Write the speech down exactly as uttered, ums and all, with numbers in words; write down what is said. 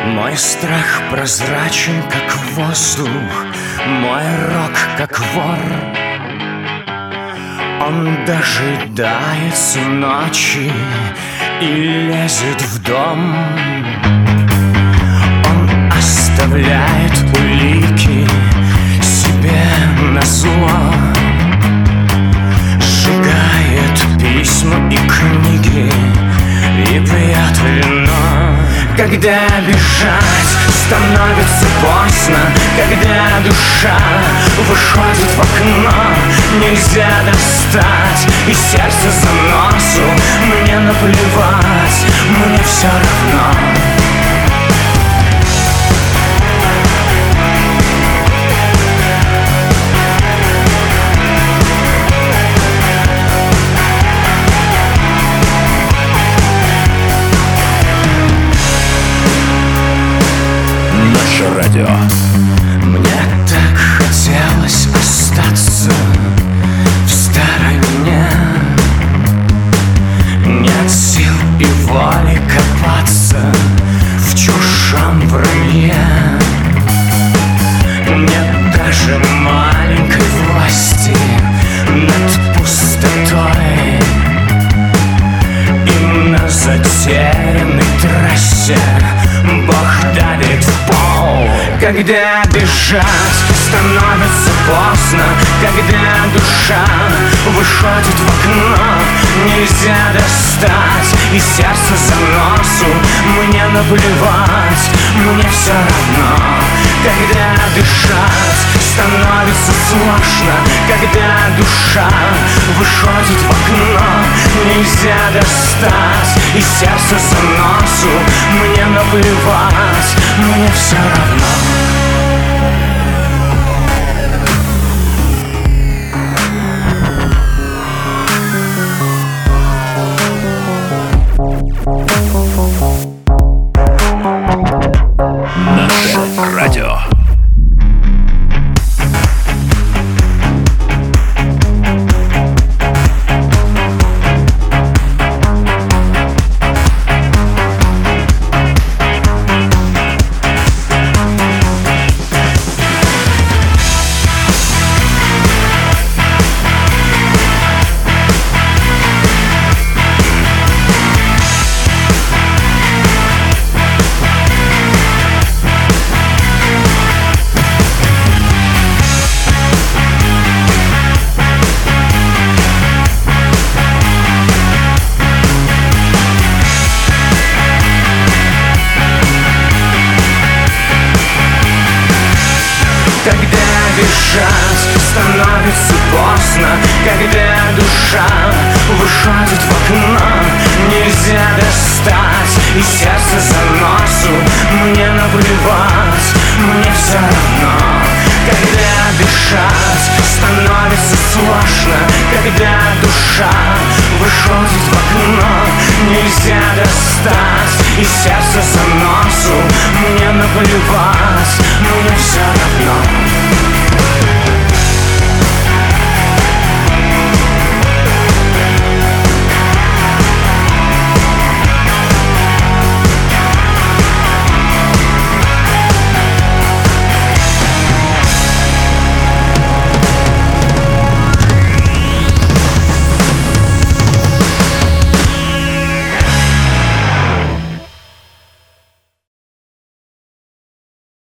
Мой страх прозрачен, как воздух, мой рок, как вор. Он дожидается ночи и лезет в дом. Он оставляет улики себе назло, сжигает письма и книги и пьет вино. Когда бежать становится поздно, когда душа выходит в окно, нельзя достать и сердце за носу. Мне наплевать, мне все равно. Радио. Мне так хотелось остаться в стороне. Нет сил и воли копаться в чужом вранье. Нет даже маленькой власти над пустотой. И на затерянной трассе Бог давит в пол. Когда бежать становится поздно, когда душа выходит в окно, нельзя достать и сердце за носу. Мне наплевать, мне все равно. Когда дышать становится сложно, когда душа выходит в окно, нельзя достать и сердце за носу. Мне наплевать, мне все равно. Наше радио. Когда бежать становится поздно, когда душа выходит в окно, нельзя достать и сердце за носу. Мне наплевать, мне все равно. Когда дышать становится сложно, когда душа выходит в окно, нельзя достать